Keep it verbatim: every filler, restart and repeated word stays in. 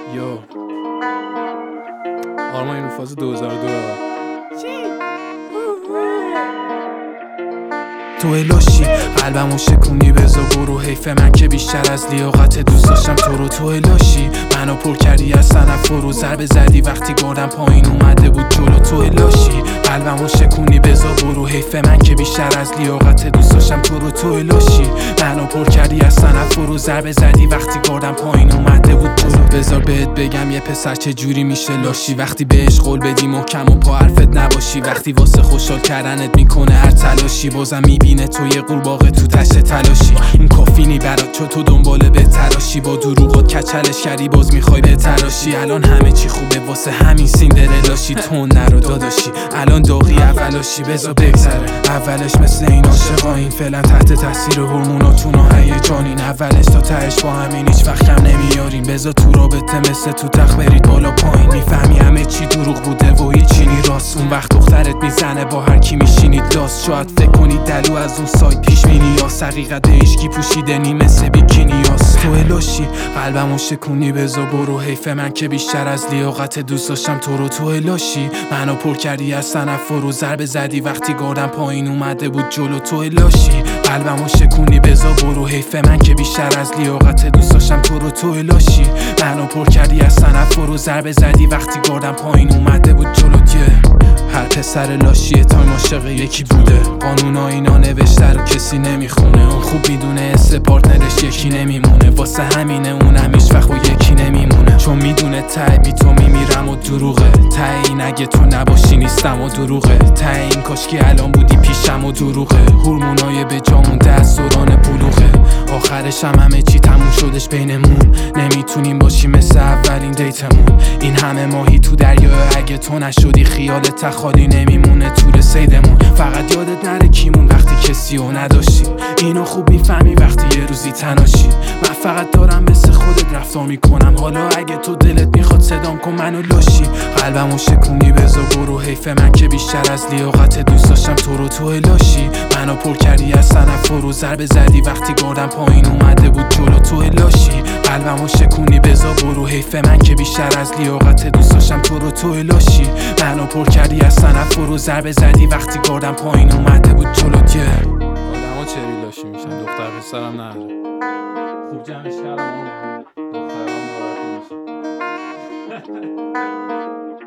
یو آرمان این رو فاز دو هزار و دو. تو الاشی قلبمو شکونی بزا برو، حیف من که بیشتر از لیاقت دوست داشتم تو رو. تو الاشی منو پر کردی از صنف فرو، ضربه زدی وقتی گردم پایین اومده بود جلو. تو الاشی قلبمو شکونی بزا برو، حیف من که بیشتر از لیاقت دوست داشتم تو رو. تو الاشی منو پر کردی از صنف فرو، ضربه زدی وقتی گردم پایین اومده بود جلو. بذار بهت بگم یه پسر چه جوری میشه لاشی، وقتی بهش قول بدی محکم و پا حرفت نباشی، وقتی واسه خوشحال کردنت میکنه هر تلاشی، بازم میبینه تو یه قورباغه تو تشت تلاشی. این کافی نی برات چو تو دنباله به تراشی، با دروغات کچلش کردی باز میخوای به تراشی. الان همه چی خوبه واسه همین سیندرلاشی، تو نرو داداشی الان داغی اولاشی. بذار بگذره اولش مثل این عاشقایین، فعلا تحت تاثیر هورموناتون و هیجانین، اولش تا تهش با همین هیچ وقت کم نمیارین. بذار تو رابطه مثل تو تخت برید بالا پایین، میفهمی همه چی دروغ بوده و هیچی نی راست. اون وقت دخترت میزنه با هر کی میشینید لاست، شاید فکر کنید دلو از اون سایت پیش بینی یا حقیقت هیچکی پوشیده نی مثل بیکینیاس. تو الاشی قلبمو شکونی بزا برو، حیف من که بیشتر از لیاقت دوست داشتم تو رو. تو الاشی منو پر کردی از صنف فرو، ضربه زدی وقتی گردم پایین اومده بود جلو. تو الاشی قلبمو شکونی بزا برو، حیف من که بیشتر از لیاقت دوست داشتم تو رو. تو الاشی منو پر کردی از صنف فرو، ضربه زدی وقتی گردم پایین اومده بود جلو. هر پسر لاشیه تایم عاشق یکی بوده، قانونا اینا نوشته رو کسی نمیخونه، اون خوب میدونه حس پارتنرش یکی نمیمونه، واسه همینه اونم هیچ وقت با یکی نمیمونه، چون میدونه ته بی تو میمیرم و دروغه، ته این اگه تو نباشی نیستم و دروغه، ته این کاشکی الان بودی پیشم و دروغه، هورمونای به جا مونده از دوران بلوغه، آخرش هم همه چی تموم شدش بینمون، نمیتونیم باشیم مثل اولین دیتمون، این همه ماهی تو دریا اگه تو نشدی خیالت تخالی نمیمونه طول سیدمون، فقط یادت نره کیمون وقتی کسی رو نداشتی، اینو خوب میفهمی وقتی یه روزی تناشی، من فقط دارم مثل خودت رفتار میکنم، حالا اگه تو دلت میخواد صدام کن منو لاشی، قلبمو شکونی بزا برو، حیف من که بیشتر از لیاقت دوست داشتم تو رو. تو الاشی منو پر کردی از صنف فرو، ضربه زدی وقتی گردم پایین اومده بود جلو. تو الاشی قلبمو شکونی بزا برو، حیف من که بیشتر از لیاقت دوست داشتم تو رو. تو الاشی منو پر کردی از صنف فرو، ضربه زدی وقتی گردم پایین اومده بود جلو. آدما چری لاشی میشن، دختر پسرم نداره. خوب جمعش کردم دخترام ناراحت نمیشه.